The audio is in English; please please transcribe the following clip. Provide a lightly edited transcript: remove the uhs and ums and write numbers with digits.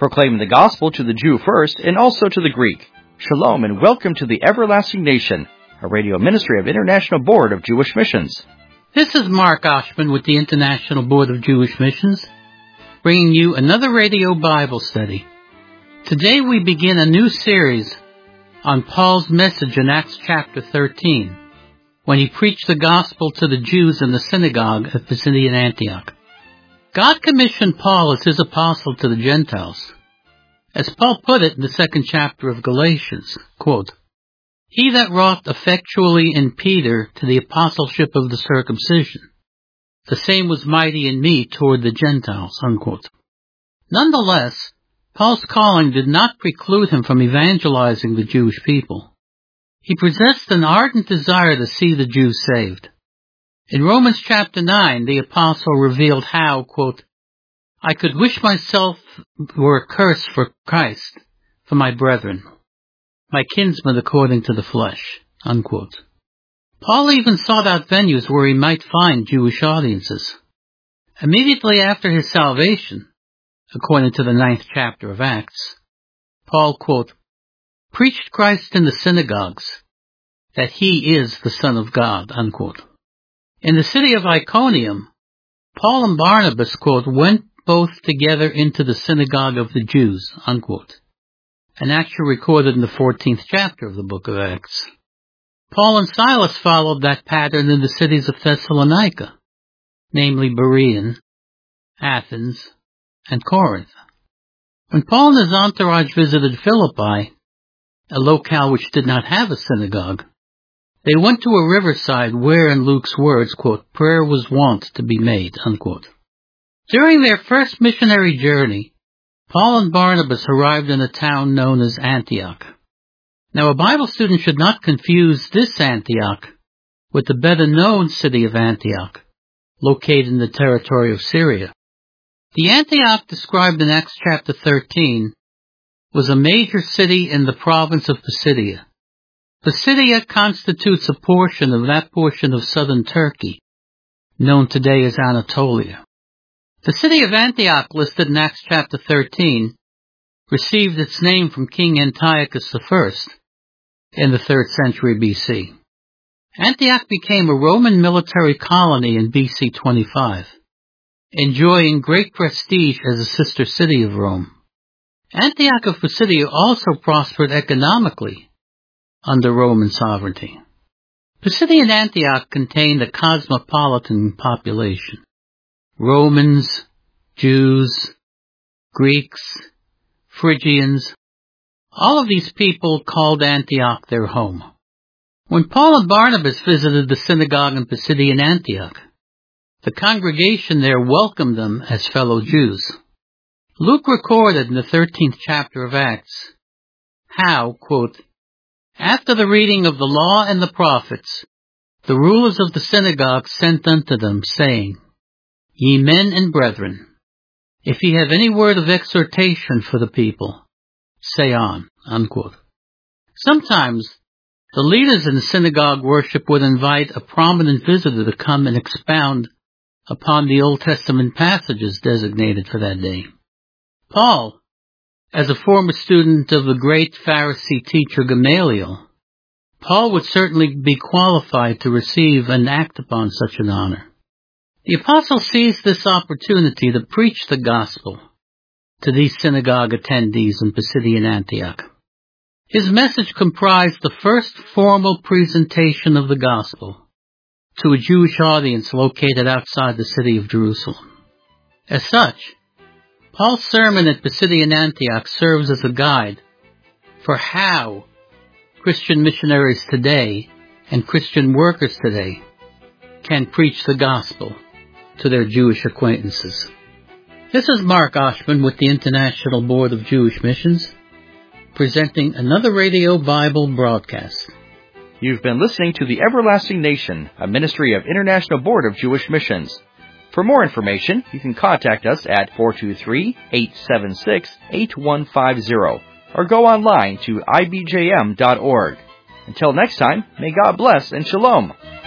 proclaiming the gospel to the Jew first and also to the Greek. Shalom and welcome to the Everlasting Nation, a radio ministry of International Board of Jewish Missions. This is Mark Oshman with the International Board of Jewish Missions, bringing you another radio Bible study. Today we begin a new series on Paul's message in Acts chapter 13, when he preached the gospel to the Jews in the synagogue at Pisidian Antioch. God commissioned Paul as his apostle to the Gentiles. As Paul put it in the second chapter of Galatians, quote, "He that wrought effectually in Peter to the apostleship of the circumcision, the same was mighty in me toward the Gentiles," unquote. Nonetheless, Paul's calling did not preclude him from evangelizing the Jewish people. He possessed an ardent desire to see the Jews saved. In Romans chapter 9, the apostle revealed how, quote, "I could wish myself were accursed for Christ, for my brethren, my kinsmen according to the flesh," unquote. Paul even sought out venues where he might find Jewish audiences. Immediately after his salvation, according to the 9th chapter of Acts, Paul, quote, "preached Christ in the synagogues, that he is the Son of God," unquote. In the city of Iconium, Paul and Barnabas, quote, "went both together into the synagogue of the Jews," unquote. An action recorded in the 14th chapter of the book of Acts. Paul and Silas followed that pattern in the cities of Thessalonica, namely Berean, Athens, and Corinth. When Paul and his entourage visited Philippi, a locale which did not have a synagogue, they went to a riverside where, in Luke's words, quote, "prayer was wont to be made," unquote. During their first missionary journey, Paul and Barnabas arrived in a town known as Antioch. Now, a Bible student should not confuse this Antioch with the better-known city of Antioch, located in the territory of Syria. The Antioch described in Acts chapter 13 was a major city in the province of Pisidia. Pisidia constitutes a portion of southern Turkey, known today as Anatolia. The city of Antioch, listed in Acts chapter 13, received its name from King Antiochus I in the 3rd century BC. Antioch became a Roman military colony in BC 25. Enjoying great prestige as a sister city of Rome. Antioch of Pisidia also prospered economically under Roman sovereignty. Pisidian Antioch contained a cosmopolitan population. Romans, Jews, Greeks, Phrygians, all of these people called Antioch their home. When Paul and Barnabas visited the synagogue in Pisidian Antioch, the congregation there welcomed them as fellow Jews. Luke recorded in the 13th chapter of Acts how, quote, "after the reading of the law and the prophets, the rulers of the synagogue sent unto them, saying, Ye men and brethren, if ye have any word of exhortation for the people, say on," unquote. Sometimes the leaders in synagogue worship would invite a prominent visitor to come and expound upon the Old Testament passages designated for that day. Paul, as a former student of the great Pharisee teacher Gamaliel, Paul would certainly be qualified to receive and act upon such an honor. The apostle seized this opportunity to preach the gospel to these synagogue attendees in Pisidian Antioch. His message comprised the first formal presentation of the gospel to a Jewish audience located outside the city of Jerusalem. As such, Paul's sermon at Pisidian Antioch serves as a guide for how Christian missionaries today and Christian workers today can preach the gospel to their Jewish acquaintances. This is Mark Oshman with the International Board of Jewish Missions, presenting another radio Bible broadcast. You've been listening to the Everlasting Nation, a ministry of International Board of Jewish Missions. For more information, you can contact us at 423-876-8150 or go online to ibjm.org. Until next time, may God bless and shalom.